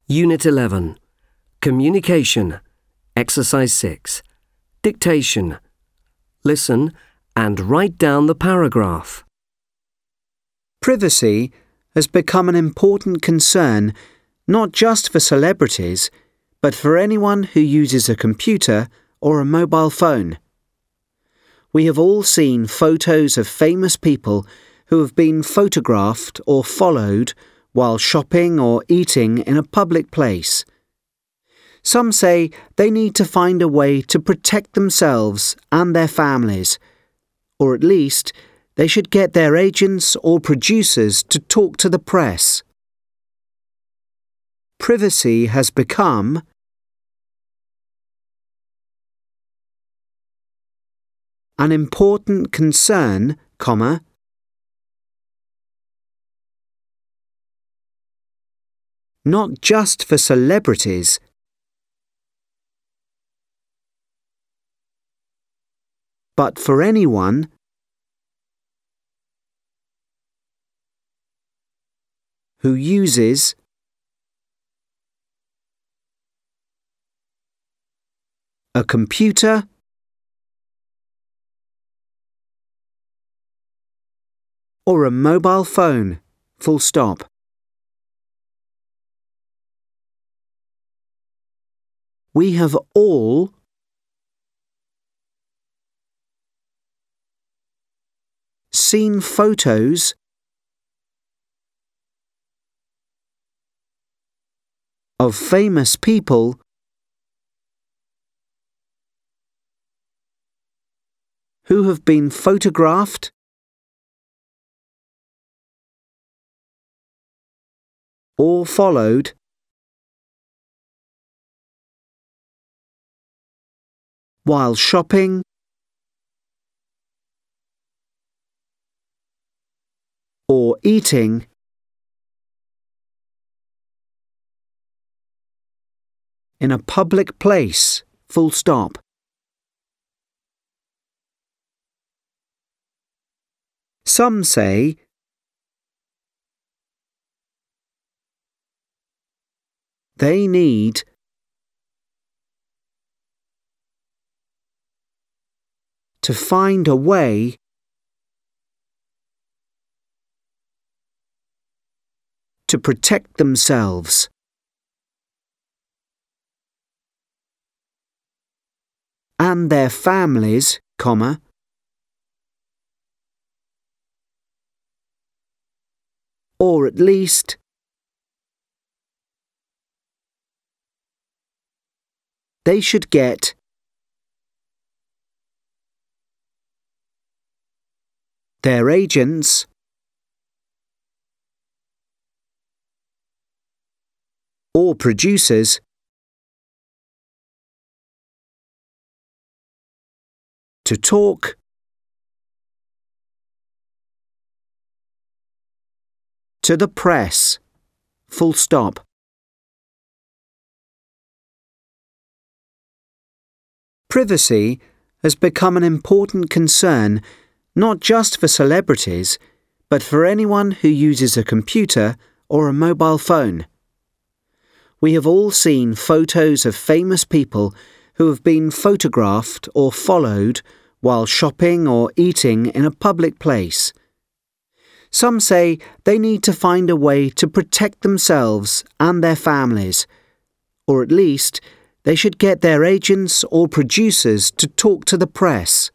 Unit 11. Communication. Exercise 6. Dictation. Listen and write down the paragraph. Privacy has become an important concern not just for celebrities, but for anyone who uses a computer or a mobile phone. We have all seen photos of famous people who have been photographed or followed while shopping or eating in a public place. Some say they need to find a way to protect themselves and their families, or at least they should get their agents or producers to talk to the press. Privacy has become an important concern, not just for celebrities, but for anyone who uses a computer or a mobile phone, full stop. We have all seen photos of famous people who have been photographed or followed while shopping or eating in a public place, full stop. Some say they need to find a way to protect themselves and their families, or at least they should get their agents or producers to talk to the press, full stop. Privacy has become an important concern not just for celebrities, but for anyone who uses a computer or a mobile phone. We have all seen photos of famous people who have been photographed or followed while shopping or eating in a public place. Some say they need to find a way to protect themselves and their families, or at least they should get their agents or producers to talk to the press.